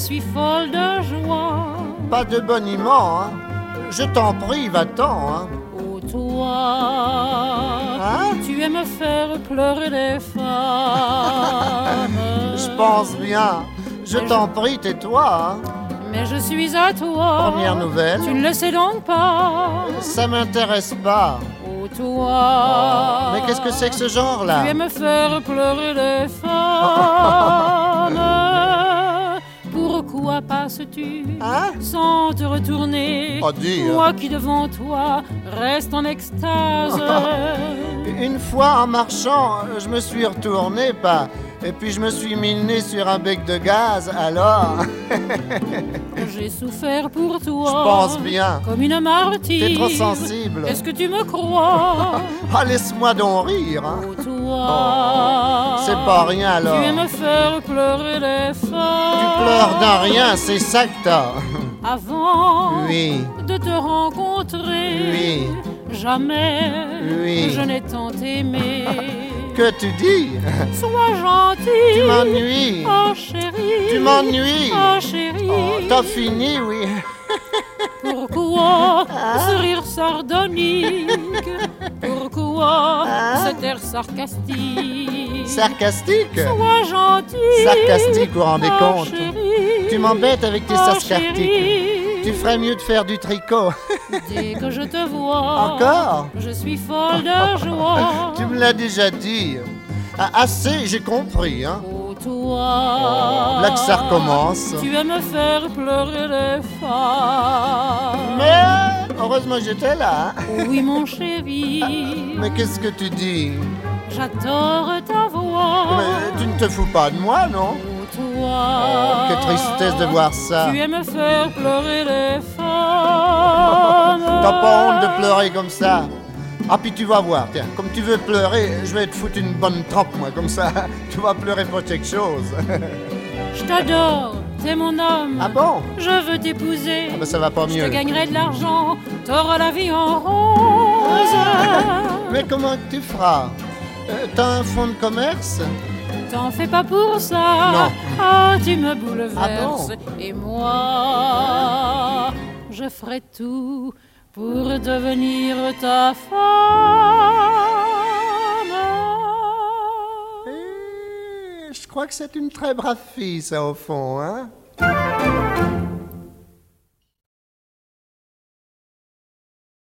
suis folle de joie. Pas de boniment, hein. Je t'en prie, va-t'en, hein. Oh toi, Hein? tu aimes faire pleurer les femmes. Je pense bien. Je t'en prie, tais-toi, hein. Mais je suis à toi. Première nouvelle. Tu ne le sais donc pas. Ça m'intéresse pas. Oh toi, Mais qu'est-ce que c'est que ce genre-là? tu aimes faire pleurer les femmes. Pourquoi passes-tu Hein? sans te retourner? Oh, dis, Moi qui devant toi reste en extase. Une fois en marchant, je me suis retourné, pas. Et puis je me suis mis le nez sur un bec de gaz, alors. J'ai souffert pour toi. Je pense bien. Comme une martyre. T'es trop sensible. Est-ce que tu me crois? Ah, laisse-moi donc rire, hein. Oh toi, C'est pas rien, alors. tu aimes faire pleurer les femmes. Tu pleures d'un rien, c'est ça que t'as. Avant Oui, de te rencontrer, oui, jamais Oui. je n'ai tant aimé. que tu dis? Sois gentil. Tu m'ennuies. Oh chérie. Tu m'ennuies. Oh chérie. Oh, t'as fini, oui. Pourquoi ce rire sardonique? Pourquoi cet air sarcastique? Sarcastique? Sois gentil. Sarcastique, vous vous rendez Oh, compte? chérie. Tu m'embêtes avec tes Oh, sarcastiques. chérie. Tu ferais mieux de faire du tricot. Dès que je te vois, Encore? je suis folle de joie. Tu me l'as déjà dit. Ah, assez, j'ai compris, hein. Oh toi, Là que ça recommence. tu aimes faire pleurer les femmes. Mais heureusement que j'étais là, hein. Oh oui mon chéri, Mais qu'est-ce que tu dis? j'adore ta voix. Mais tu ne te fous pas de moi, non? Oh toi, Quelle tristesse de voir ça. tu aimes faire pleurer les femmes. T'as pas honte de pleurer comme ça? Ah, puis tu vas voir, tiens, comme tu veux pleurer, je vais te foutre une bonne trempe, moi, comme ça, tu vas pleurer pour quelque chose. Je t'adore, t'es mon homme. Ah bon? Je veux t'épouser. Ah ben ça va pas Je mieux. te gagnerai de l'argent, t'auras la vie en rose. Mais comment tu feras? T'as un fonds de commerce? T'en fais pas pour ça. Non. Ah, tu me bouleverses. Ah bon? Et moi, je ferai tout pour devenir ta femme. Je crois que c'est une très brave fille, ça, au fond, hein?